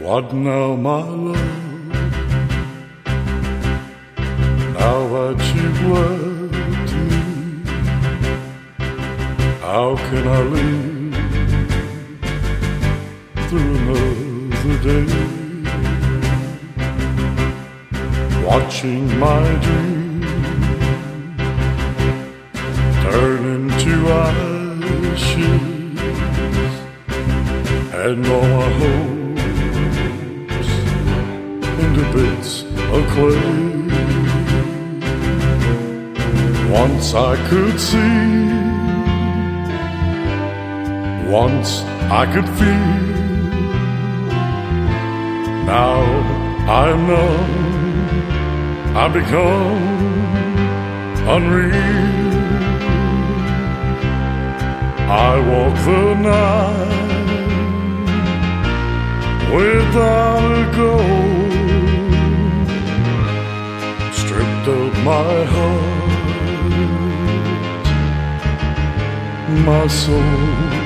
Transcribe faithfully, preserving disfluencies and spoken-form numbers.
What now, my love? Now that you've left me, how can I live through another day, watching my dreams turn into ashes and all my hopes into bits of clay. Once I could see, once I could feel, now I'm numb, I've become unreal. I walk the night without a goal, stripped of my heart, my soul.